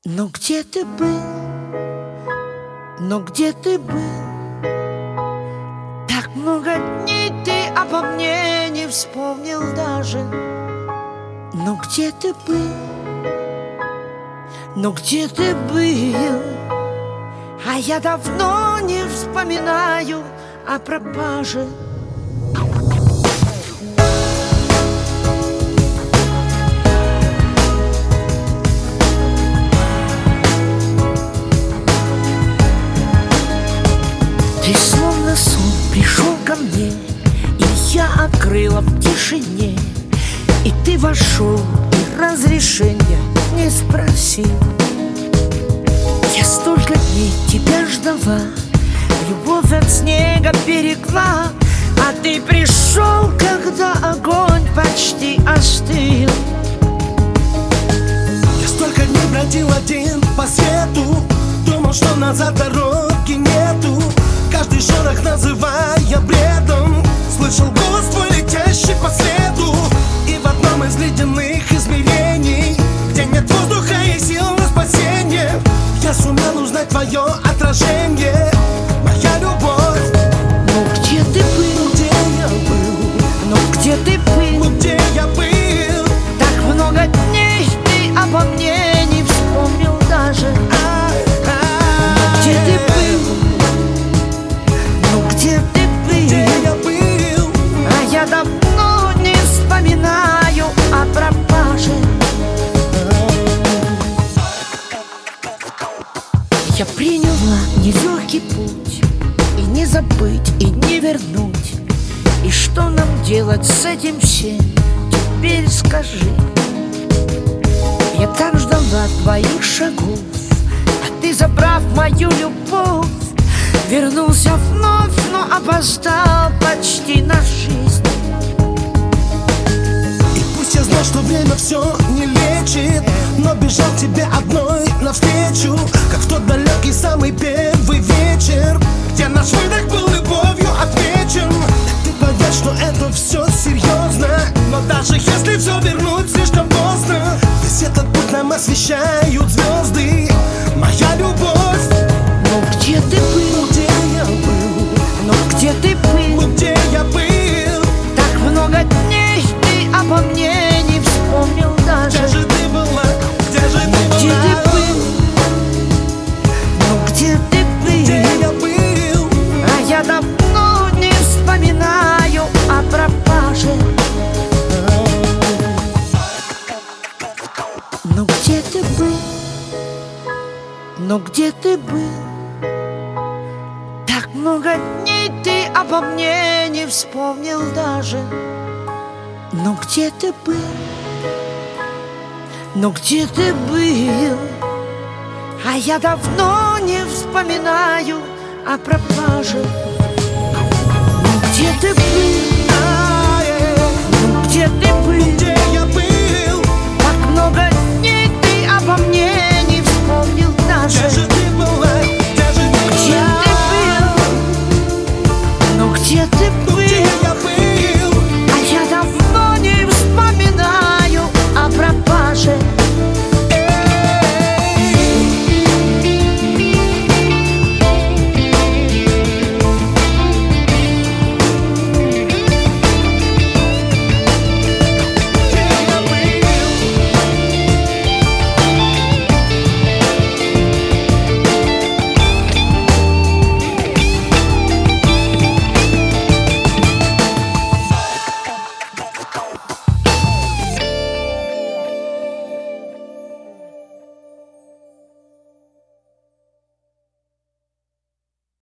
Но где ты был? Но где ты был? Так много дней ты обо мне не вспомнил даже. Но где ты был? Но где ты был? А я давно не вспоминаю о пропаже. Ты словно сон пришел ко мне, и я открыла в тишине. И ты вошел, и разрешения не спросил. Я столько дней тебя ждала, любовь от снега берегла, а ты пришел, когда огонь почти остыл. Я столько дней бродил один по свету, думал, что назад дороги нету. Каждый шорох называя бредом, слышал голос твой, летящий по следу. И в одном из ледяных измерений, где нет воздуха и сил на спасение, я сумел узнать твое отражение, моя любовь. Ну где ты был? Где я был? Ну где ты был? Ну где я был? Так много дней ты обо мне не вспомнил даже. Ну где ты был? Ну где ты был? Где я был? А я давно не вспоминаю о пропаже. Я приняла нелегкий путь, и не забыть, и не вернуть. И что нам делать с этим всем? Теперь скажи. Я так ждала твоих шагов, а ты, забрав мою любовь, вернулся вновь, но опоздал почти на жизнь. И пусть я знал, что время все не лечит, но бежал тебе одной навстречу, как в тот далекий самый первый вечер, где наш выдох был любовью отмечен. Ты поверь, что это все серьезно, но даже если все вернуть слишком поздно, весь этот путь нам освещают звезды, моя любовь. Ну где ты был? Где я был? Ну где ты был? Ну где я был? Так много дней ты обо мне не вспомнил даже. Где же ты была? Где же ты Где была? ты был? Ну где ты Где был? я был? А я давно не вспоминаю о пропаже. Ну где ты был? Ну где ты был? Так много дней ты обо мне не вспомнил даже. Ну где ты был? Ну где ты был? А я давно не вспоминаю о пропаже. Ну где ты был? Ну где ты был? Где